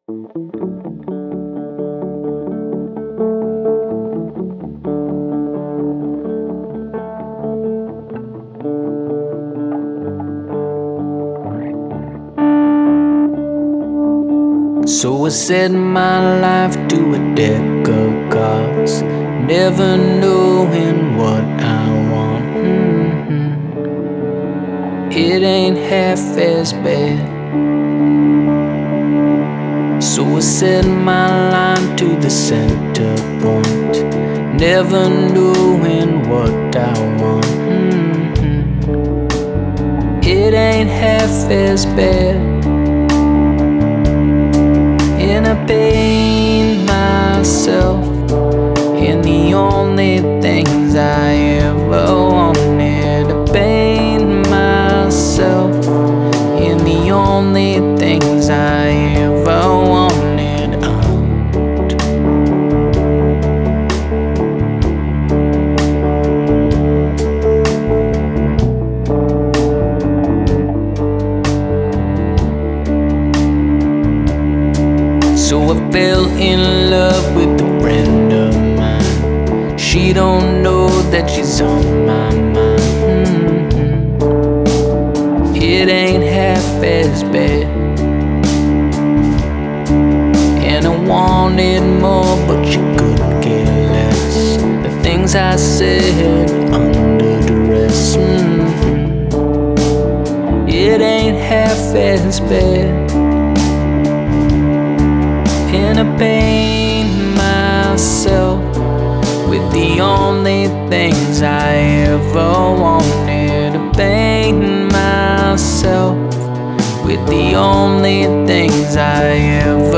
So I set my life to a deck of cards, never knowing what I want. It ain't half as bad. So I set my line to the center point, never knowing what I want. It ain't half as bad. And I paint myself in the only things I ever wanted. I paint myself in the only things I ever wanted. So I fell in love with a friend of mine. She don't know that she's on my mind. It ain't half as bad. And I wanted more, but she couldn't care less. The things I said under duress. It ain't half as bad. And I paint myself with the only things I ever wanted. I paint myself with the only things I ever